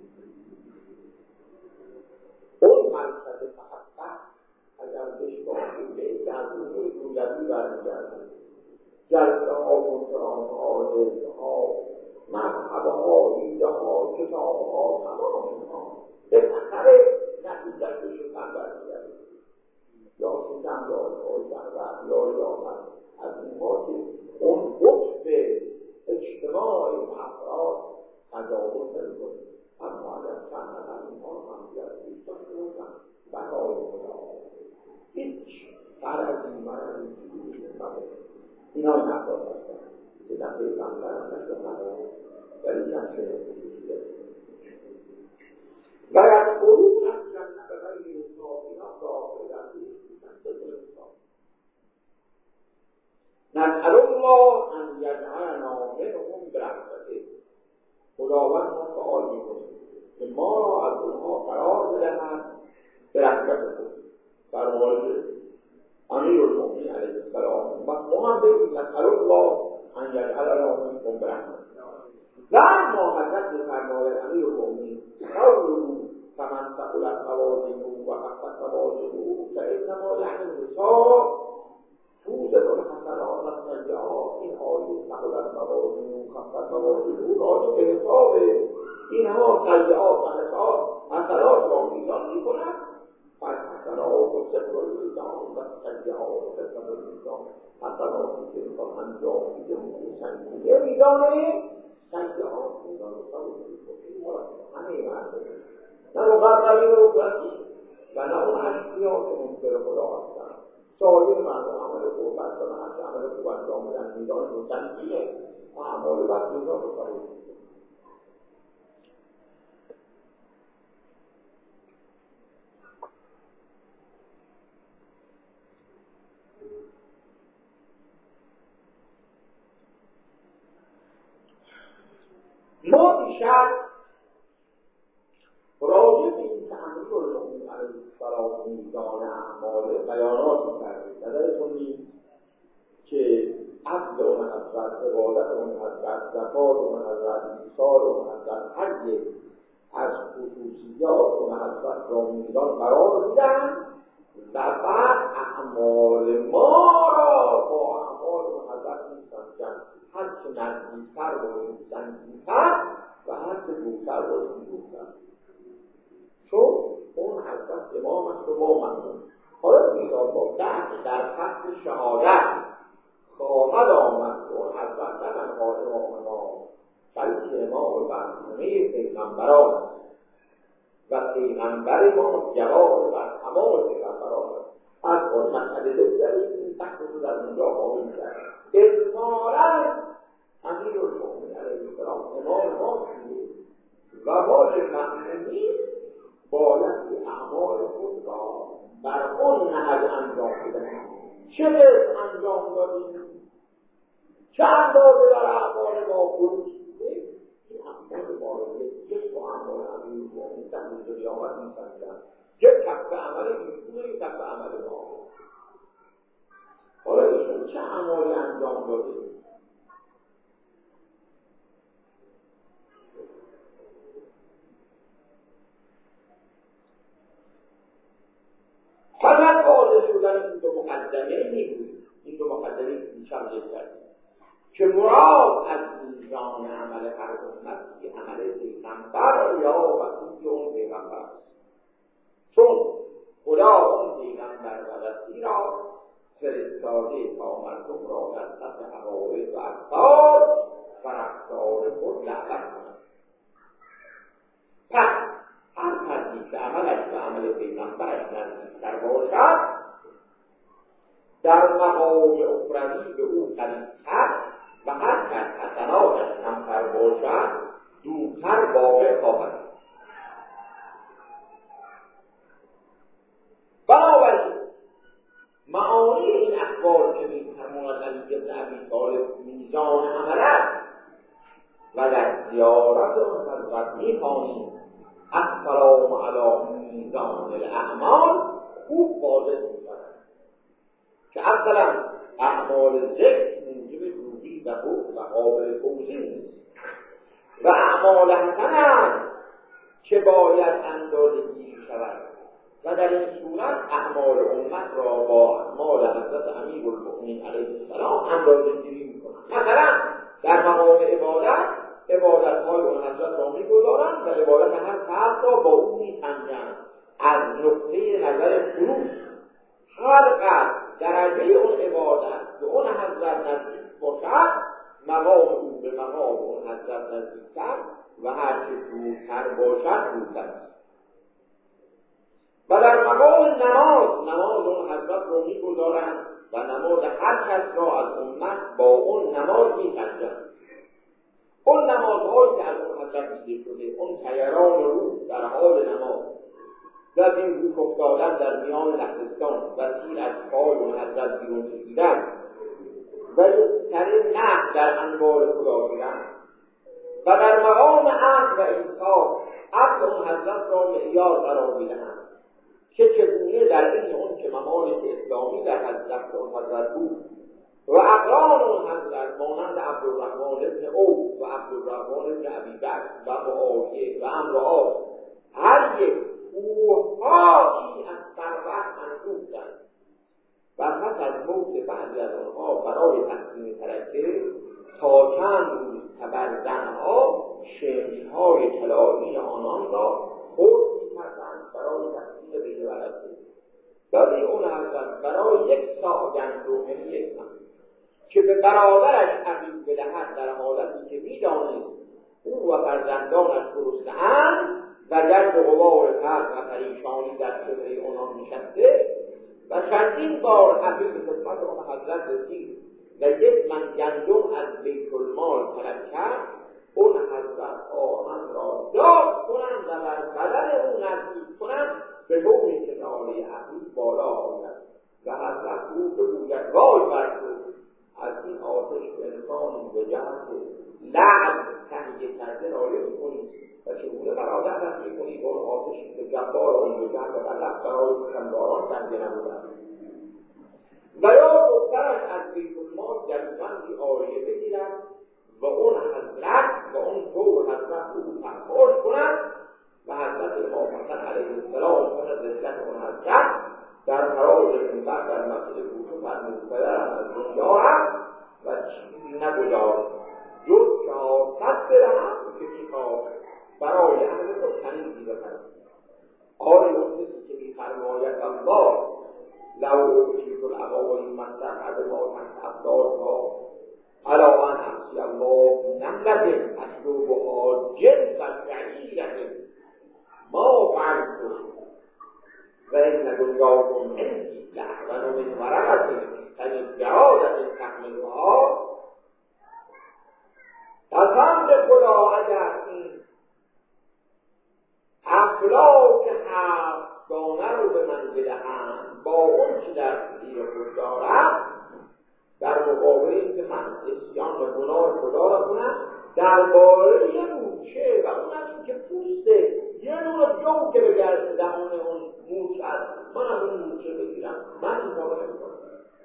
اون مرکز محبت اگر بشباهیم به جذبه رویدی برمیگردیم، جلسه ها، کنفرانس ها، جلسه ها، مذهب ها، ایده ها، کتاب ها، تمام اینها به اثر نتیجه شدن برمیگردیم، یا شکم داری های شهر یا ریاضت از اینها که اون قطب اجتماع افراد تجاوز نمی‌کنه. اما اگر چند نفر اینها رو هم بیارید داشته باشن بنای خدا هیچ فرضی مرد نباشه. اینا این افراد هستن که در پیغمبر هم نشد ندارد ولی کم شده و از قروب از جنت غیر حساب اینا داخل در نسأل الله ان یجعلنا منهم برحمته. خداوند ما سؤال می‌کنه که ما را از اونها قرار بدهد به رحمت خود. در مورد امیرالمؤمنین علیه السلام و ما هم بگیم نسأل الله ان یجعلنا منهم برحمته. و اما حضرت فرماید امیرالمؤمنین قوله فمن ثقلت موازینه و خفت موازینه فانما یحمل حساب توزن الحسنات و السیئات. این آیه ثقلت موازینه و خفت موازینه راجع به حساب اینها سیئات و حساب حسنات را میزان می‌کند. فالحسنات صفر المیزان و السیئات صفر المیزان. حسناتی که می‌خواد انجام میده سنگینه میزانه، سیئات میزان ثواب می‌کنه. همه معنی نه مقربین و کسی و نه اون اشیاء که منکر خدا هستند. سایر مردم عمل خوب بد کنن، هرچه عمل خوب انجام میدن میزان رو تنظیمه و اعمال بد میزان رو ثواب می‌کنه. ما دیشب راجع به این که امیرالمؤمنین علیه السلام میزان اعمال بیانات کردیم. نظرتون نیست که عقل اون حضرت، عبادت اون حضرت، زکات اون حضرت، ایثار اون حضرت، هر یک از خصوصیات اون حضرت را میزان قرار میدن و بعد اعمال ما را با اعمال اون حضرت میسنجن. هر چه نزدیکتر باشیم سنگین‌تر و هر چه دورتر باشیم دورتر، چون اون حضرت امام است و ما ممنون. حالا میدان با درد در فصل شهادت خواهد آمد که اون حضرت نه تنها امام ما بلکه امام بر همه پیغمبران است و پیغمبر ما جواب بر تمام پیغمبران است. از اون مسئله بگذارید این تخصیص رو در اونجا قابل کرد. اظهارا امیرالمؤمنین علیه السلام امام ما و ما مؤمنین باید اعمال خود را بر اون نهج انجام بدهیم. چه قسم انجام دادیم؟ چه اندازه در اعمال ما خروج دیدیم؟ این اعمال ما را یک با اعمال امیرالمؤمنین در روز قیامت می‌سنجند. یک کف عمل ایشون، یک کف عمل ما. حالا ایشون چه اعمالی انجام دادیم؟ فقط واضح شدن این دو مقدمه میگوید، این دو مقدمه بیشتر کردیم که مراد از میزان عمل هر امت که عمل پیغمبر یا وسیع اون پیغمبر، چون خدا اون پیغمبر و وسیع را فرستاده تا مردم را در سطح حوادث و افکار و رفتار خود دعوت کند. پس هر کسی که عملش به عمل پیغمبرش نزدیکتر باشد در مقام اخروی به او قریب‌تر و هر کس حسناتش کمتر باشد دورتر واقع خواهد. بنابراین معانی این اخبار که می‌فرماید علی بن ابی طالب میزان عمل است و در زیارت آن حضرت می‌خوانیم السلام علی میزان الاعمال خوب واضح می‌کنند که اولا اعمال ذکر موجب دوری و حب و قابل توضیح نیست و اعمال حسنه که باید اندازه‌گیری شود و در این صورت اعمال امت را با اعمال حضرت امیرالمؤمنین علیه السلام اندازه‌گیری می‌کنند. مثلا در مقام عبادت عبادت‌های اون حضرت را می‌گذارند و عبادت هر فرد را با او می‌سنجند از نقطه نظر فروش هر قدر درجه اون عبادت به اون حضرت نزدیک باشد مقام او به مقام اون حضرت نزدیکتر و هر چه دورتر باشد دورتر است. و در مقام نماز نماز اون حضرت رو می‌گذارند و نماز هر کس را از امت با اون نماز می‌سنجند. اون نمازهایی که از اون حضرت دیده شده، اون تیران روح در حال نماز و بیهوش افتادن در میان لحظستان و تیر از پای اون حضرت بیرون کشیدن و یک سر نه در انوار خدا شدن و در مقام عقل و انصاف عقل اون حضرت را معیار قرار میدهند که چگونه در این اون که ممالک اسلامی در حضرت اون حضرت بود و اقران اون حضرت مانند عبدالرحمن ابن عوف و عبدالرحمن ابن ابی بکر و معاویه و عمرو عاص هر یک کوه‌هایی از ثروت اندوختند و پس از موت بعضی از آنها برای تقسیم ترکه تا چند روز تبردنها شمش‌های طلایی آنان را خرد می‌کردند برای تقسیم بین ورثه. ولی اون حضرت برای یک ساعت گندم یعنی یک من که به برادرش عقیل بدهد در حالتی که می‌دانست او و فرزندانش گرسنه‌اند و گرد و غبار فقر و پریشانی در چهره آنان نشسته و چندین بار عقیل به خدمت آن حضرت رسید و یک من گندم از بیت المال طلب کرد، اون حضرت آهن را داد کنند و بر بدن اون نزدیک کنند به طوری که ناله عقیل بالا آید و حضرت او بگوید وای بر تو از این آتش به انسانی به جهت لعب تهیه کرده ناله می‌کنی و چگونه برادر رفت می‌کنی با اون آتشی که جبار اون به جهت غلط برای سکنداران تنگه نبودن و یا دخترش از بیت المال جلوبندی آریه بگیرد و اون حضرت و اون طور حضرت او تحفاش کند و حضرت امام حسن علیه السلام پس از رسیدن اون حضرت در فراز منبر در مسجد کوفه فرمود پدرم از دنیا رفت و چیزی نگذاشت جز چهارصد درهم که میخواست برای اهل خود تنیزی بخرد. آن اون کسی که میفرماید الله لو اوتیت الاقاوین مستقعد ما تحت افدارها علا ان امسی الله نملت اسلوبها جن و شعیرت ما فعلت و این دنیاکم عندی لأحسن من ورقت تنید جهادت تحملها. قسم به خدا اگر این اخلاق هفت دانه رو به من بدهند با اون که در زیر خود دارد در مقابل این که من اسیان و گناه خدا را کنم درباره یه موچه و اون از که پوسته یه نوع جو که بگرد دهان اون موچ هست من از اون موچه بگیرم من این کار نمی کنم.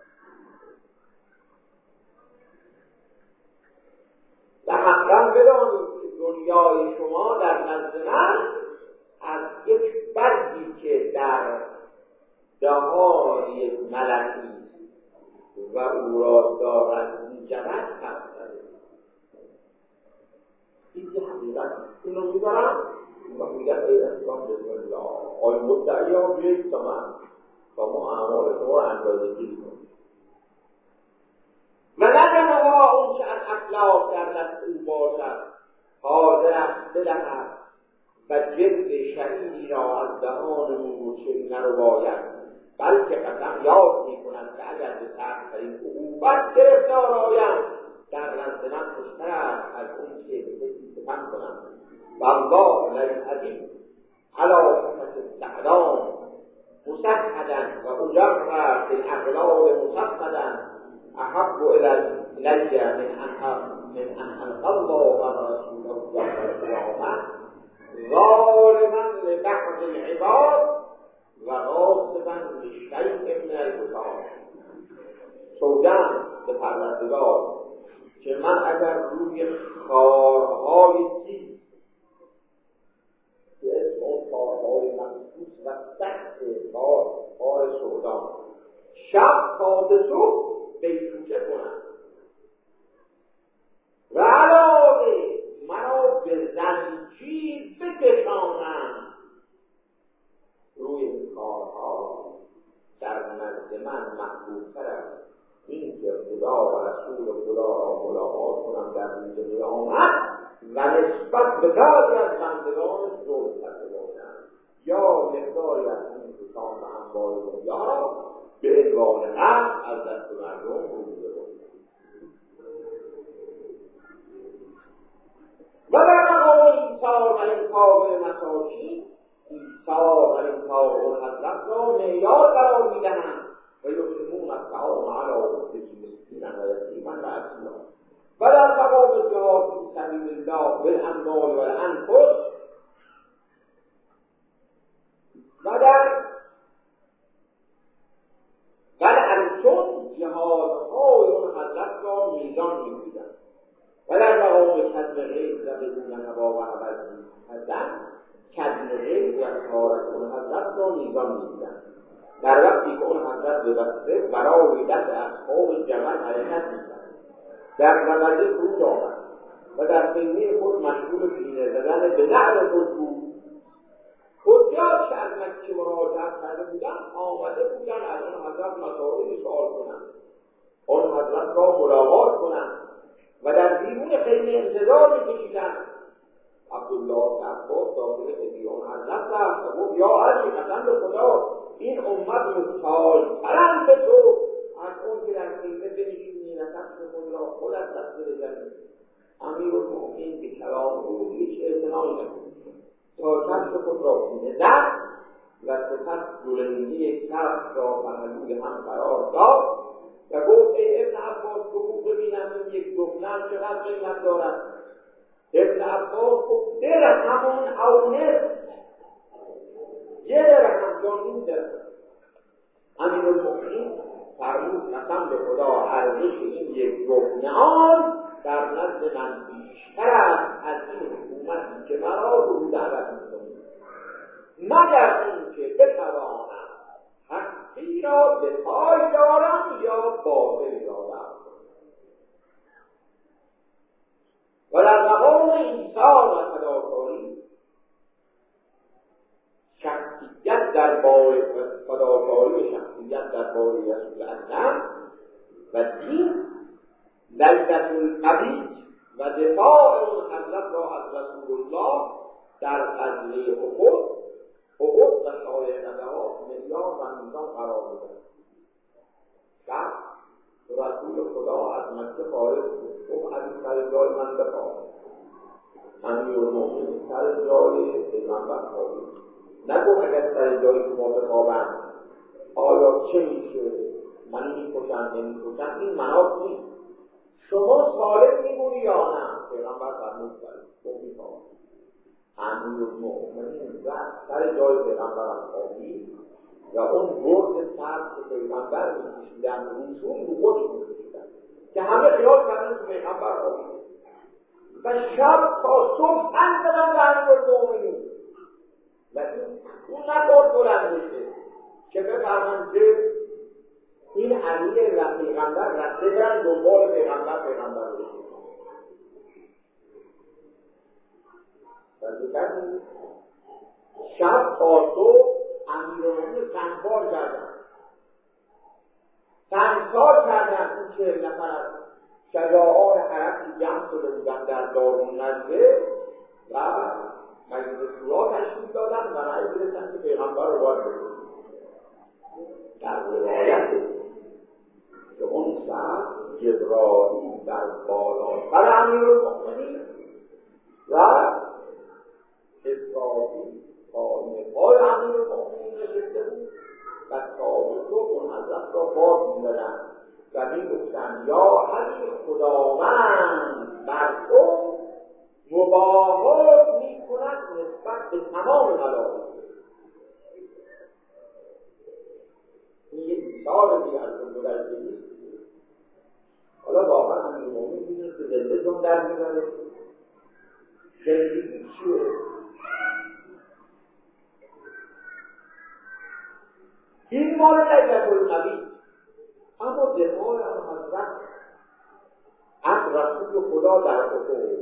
و حقا بدانید که دنیای شما در نزد من از یک بردی که در دهان یک ملکی و او را دارد می جمعت پس داره. این که حقیقت اینو می دارم و میگه ای اسلام بسم الله آی مدعی ها بیایید تا من تا ما اعمال شما را اندازه گیری کنیم و نگم آقا اون که از اخلاق در دست او باشد حاضر است بدهد و جلد شدیدی را از دهان موچه نرو باید بلکه قسم یاد می کنند که اگر به سخت‌ترین عقوبت گرفتار آیم در نزد من خوشتر است از اون که به کسی ستم کنم والله للعزیز علی فتح السعدان مسحدا و اجرد الاغلال مسفدا احب الی من ان القى الله و رسوله یوم القیامه ظالما لبعض العباد و غاصبا لشیء من البطان، سوگند به پروردگار که من اگر روی خارهای تیز که اسم اون خارهای مخصوص و سخت خار خار سودان شب تا به صبح بیهوشه کنم و علاوه مرا به زنجیر بکشانم، روی این کارها در نزد من محبوب‌تر است این که خدا و رسول خدا را ملاقات کنم در روز قیامت و نسبت به بعضی از بندگان ظلم کرده باشم، یا مقداری از این کسان و اموال دنیا را به عنوان حق از دست مردم بریده باشم. و در مقام ایثار و انفاق مساکین، ایثار و انفاق حضرت را معیار قرار می‌دهند و یطعمون الطعام علی حبه مسکینا و یتیما و اسیرا. و در مقام جهاد فی سبیل الله بالاموال و الانفس و در والألسن جهادهای اون حضرت را میزان می‌گیرند و در مقام کدم غیظ و بدون هوا و هوس کردن کدم غیظ و طهارت اون حضرت را میزان می‌گیرند. در وقتی که اون حضرت به بسته برای دفع اصحاب جمل حرکت می‌کرد، در نمازه فرود آمد و در خیمه خود مشغول سینه زدن به نعل خود بود. حجاج که از مکه مراجعت کرده بودند آمده بودند از اون حضرت مسائل سوال کنند، اون حضرت را ملاقات کنند و در بیرون خیمه انتظار می‌کشیدند. عبدالله عباس داخل خیمه اون حضرت رفت و گفت یا علی قسم به خدا این امت محتاج‌ترند به تو از اون که در خیمه بنشینی و کفش خود را خود از دست بزنی. امیرالمؤمنین به کلام او هیچ اعتنایی نکرد تا کفش خود را سینه زد و سپس جلندی کفش را پهلوی هم قرار داد و گفت ای ابن عباس بگو ببینم این یک دختر چقدر قیمت دارد. ابن عباس گفت درهم او نصف، یه درهم جان این درهم. امیرالمؤمنین فرمود قسم به خدا ارزش این یک دختر آن در نزد من بیشتر است از این حکومتی که مرا به او دعوت می‌کنید، مگر اینکه بتوانم حقی را به پای دارم یا باطل را دارم. و در مقام ایثار و فداکاری شخصیت در بار فداکاری شخصیت در بار رسول اکرم و دین لذت القوی و دفاع اون حضرت را از رسول الله در غزوه احد احد و سایر غزوات میدان و میزان قرار داد. شب رسول خدا از مکه خارج بود، گفت علی سر جای من بخواب. امیرالمؤمنین سر جای پیغمبر خوابید. نگفت اگر سر جای شما بخوابم آیا چه میشه؟ من میکشم نمیکشم، این مناط نیست. شما سالم میمونی یا نه؟ پیغمبر فرمود بله، گفت میخوام. امیرالمؤمنین رفت سر جای پیغمبر خوابید و اون برد سر که پیغمبر میکشیدن روشون رو خودش میکشیدن که همه خیال کردن که پیغمبر خوابید و شب تا صبح تن زدن به امیرالمؤمنین و اون نخورد بلند بشه که بفرمان که این علی و پیغمبر رفته برن دنبال پیغمبر پیغمبر بشه. و دیگر شب تا صبح امیرالمؤمنین زنبار کردن تنسار کردن اون چهل نفر شجاعان عرب جمع شده بودن در دارالندوه و مجلس شورا تشکیل دادن و رأی گرفتن که پیغمبر رو باید بکنن. در روایت که اون سر جبرائیل در بالاتر امیرالمؤمنین و اسرافیل قائم پای امیرالمؤمنین نشسته بود و تابوت رو اون حضرت را باز می‌زدن و می‌گفتن یا علی خداوند بر تو مباهات می‌کند نسبت به تمام ملائکه. سال دیگه از اون گذشته نیست. حالا واقعا امیرالمومنین میدونه که زنده جون در میبره زندگی چیه؟ این مال لیلة القدر. اما دفاع هم حضرت از رسول خدا در افق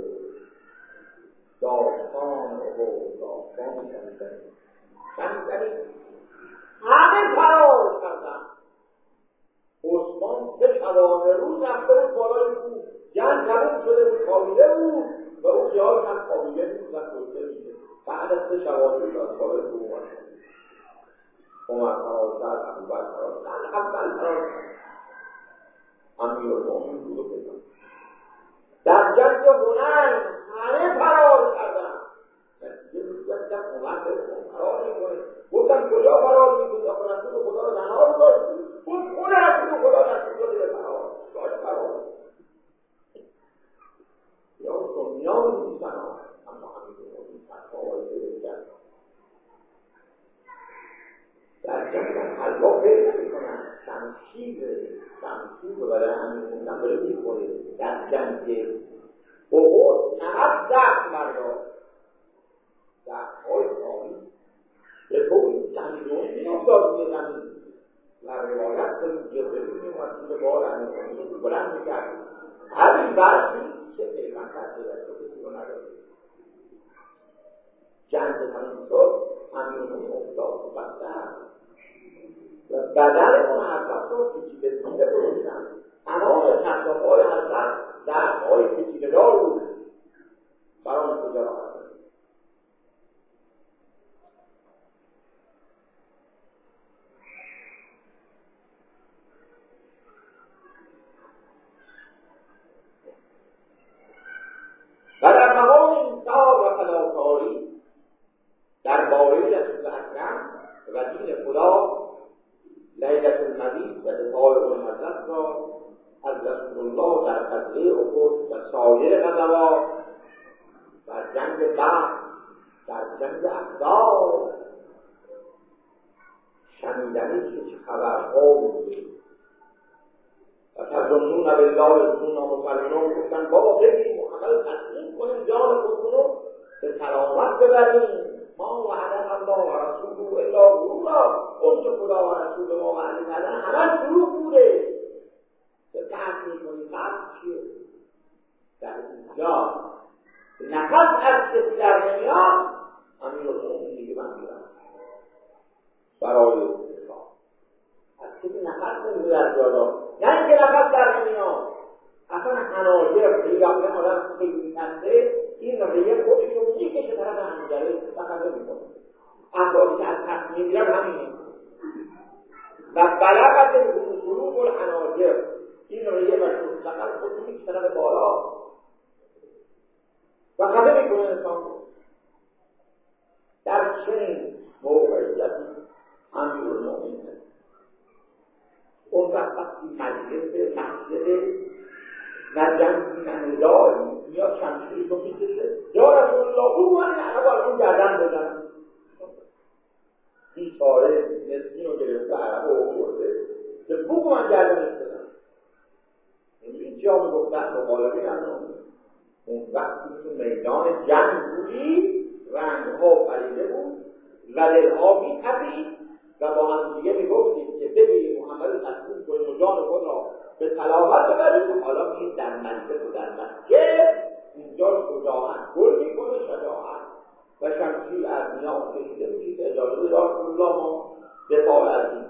داستان افق داستان شنیدنی شنیدنی همه فرار کردن. عثمان سه شبانه روز رفته بود بالای کوه، جنگ تموم شده بود، خوابیده بود و اون خیال هم خوابیده بود و کشته میشه. بعد از سه شبانه روز از بالای کوه اومد عمر فرار کرد، ابوبکر فرار کرد، اول فرار کرد، امیرالمومنین بود و پیدا. در جنگ هنین همه فرار کردن. گفتم عمر فرار میکنه. گفتم کجا فرار میکنه؟ آقا رسول خدا رو تنها گذاشت. اون اون رسول خدا رسول داده به فرار. باید فرار. یا سنیان نیستن ها. اما امیرالمومنین فتاوای پیدا کرد. در جنگ حلوا پیدا میکنن. شمشیر شمشیر رو برای امیرالمومنین هم داره میکنه. در جنگ احد نهد زخم برداشت. زخم‌های خواهی به طوری زمینون می‌افتاد روی زمین و روایت داریم جبرئیل می‌اومد که بار امیرالمومنین رو بلند می‌کرد. همین بعد نیست که پیغمبر پیوسته کسی رو نداره. جنگ تموم شد، امیرالمومنین افتاد و بسته و بدن اون حضرت رو پیچیده پیچیده بریدن. تمام کف‌های حضرت زخم‌های پیچیده‌دار بود. برای کجا راحت و در مقام اینصاف و فداکاری در باره رسول اکرم و دین خدا لیلة المبیت و دفاع اون حضرت را از رسول الله در غزوه احد و سایر غزوات و جنگ بدر در جنگ احزاب شنیدنی که چه خبرها بوده و تظنون بالله ظنون مسلمون گفتن بابا بگیم محمد تسلیم کنیم جان خودمون رو به سلامت ببریم. ما وعدنا الله و رسوله الا غرورا. اون که خدا و رسول ما وعده کردن همه دروغ بوده. به قصد میکنیم قصد چیه؟ در اینجا نفس از کسی در نمیاد امیرالمومنین دیگه من میرم برای اتفاق از کسی نفس نمیده در جادا، نه اینکه نفس در نمیاد. اصلا حناجر پیغمبر آدم خیلی نسته این ریه خودشون میکشه طرف همجره و خنده میکنه. افرادی که از تحت میگیرن همینه و بلغت قلوب الحناجر این ریه و شوزقل خودشون میکشه طرف بالا و خنده میکنه انسان. در چنین موقعیتی امیرالمومنین اون وقت وقتی مجلس مسجد نه جنگی نه ندایی میاد شمشیرش رو میکشه یا رسول الله او من اول اون گردن بزنم. این چاره نسبین رو گرفته عرب رو برده که بگو من گردنش بزنم. این جا میگفتن مقالبه هم اون وقتی تو میدان جنگ بودی رنگها پریده بود و دلها میتپید و با هم دیگه میگفتید که بگید محمد تسلیم کنیم و جان خود را به سلامت ببرید. حالا میگید در منطق و در مسجد اینجا شجاعت گل میکنه شجاعت و شمشیر از میان کشیده میشید اجازه دار الله ما دفاع از این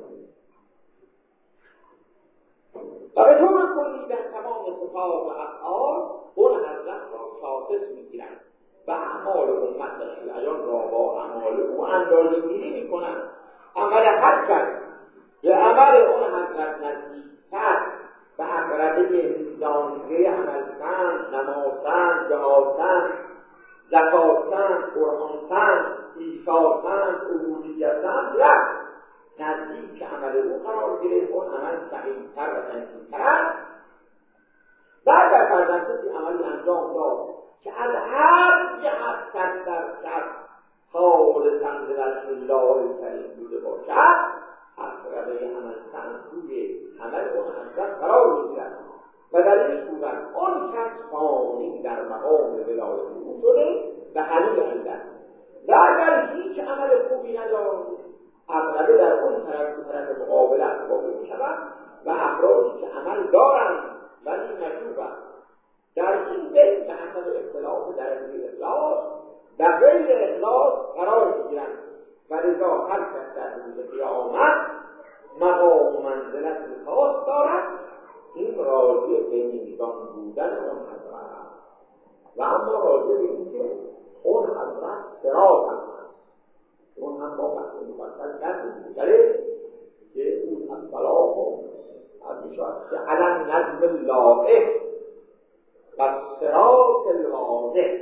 و به طور کلی در تمام صفات و افعال اون حضرت را شاخص میگیرند و اعمال امت و شیعیان را با اعمال او اندازه‌گیری میکنند. عمل هر کس به عمل اون حضرت نزدیکتر و اقربه میزانیه عملسند، نمازسند، جهادسند، زکاتسند، قرآنسند، ایثارسند، عبودیتسند رفت نزدیک عمل او قرار گرفت. اون عمل صحیح‌تر و تنظیم‌تر است. بعد در فرزندی عملی انجام داد که از هر جهت صد درصد خالصاً لوجه الله الکریم بوده باشد عقربه عملتن توی عمل اون حضرت قرار میگیرد و در این صورت آن کس فانی در مقام ولایت او شده و حلیل عیدن و اگر هیچ عمل خوبی ندارد عقربه در اون طرف طرف مقابلت واقع می شود و افرادی که عمل دارند ولی مشروبند در این بین به حسب اختلاف درجه اخلاص و غیر اخلاص قرار میگیرند و لذا هر کس در روز قیامت مقام و منزلت خاص دارد. این راجع به میزان بودن اون حضرت و اما راجع به این که اون حضرت صراط هم هست اون هم با بحث مفصل کردیم بله که اون از صلاح و از میشود که علم نظم لائح و صراط الواضح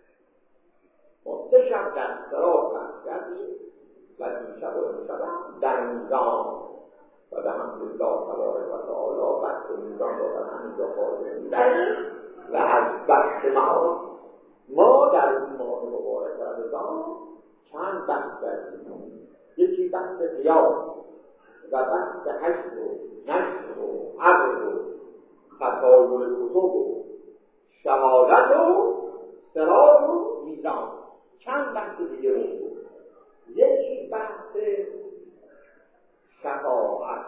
مستشب در صراط بحث کردیم و میشب و میشب در میزان و به حمدالله تبارک و تعالی بحث میزان را در همینجا خواهده میدهیم و از بحث معاد ما در این ماه مبارک رمضان چند بحث کردیم. یکی بحث قیام و بحث حشر و نشر و عقل و خطای کتب و شهادت و صراط و میزان. چند بحث دیگه بود. یکی بحث شفاعت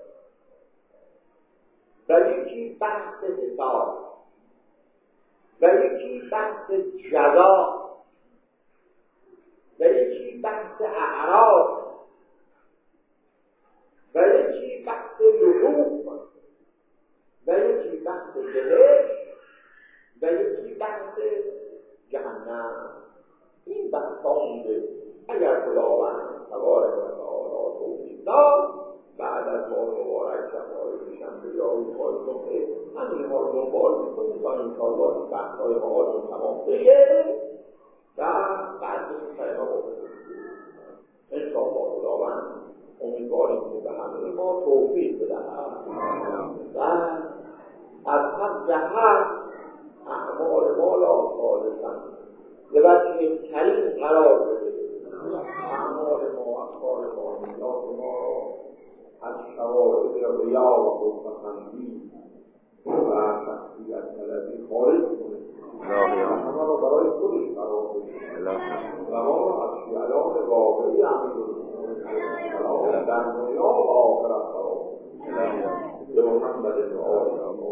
و یکی بحث حساب و یکی بحث جزا و یکی بحث اعراض و یکی بحث لحوم و یکی بحث بهشت و یکی بحث جهنم. این بحث ها بوده. اگر خداوند تبارک و تعالی توفیق داد بعد از ماه مبارک شب‌های شنبه یا روزهای جمعه همین ها رو دنبال می‌کنیم تا انشاءالله این بحث‌های ما رو تمام بشه و بعد بسیم سر ما بکنیم. انشاءالله خداوند امیدواریم که به همه ما توفیق بدهد و از هم جهت اعمال ما را خالصاً به وجه کریم قرار بده. اعمال ما افکار ما نیات ما از شوائب ریا و پسندی و شخصیت طلبی خارج کنه و همه را برای خودش قرار بده و ما را از شیعان واقعی امیر در دنیا و آخرت قرار بده. به محمد دعا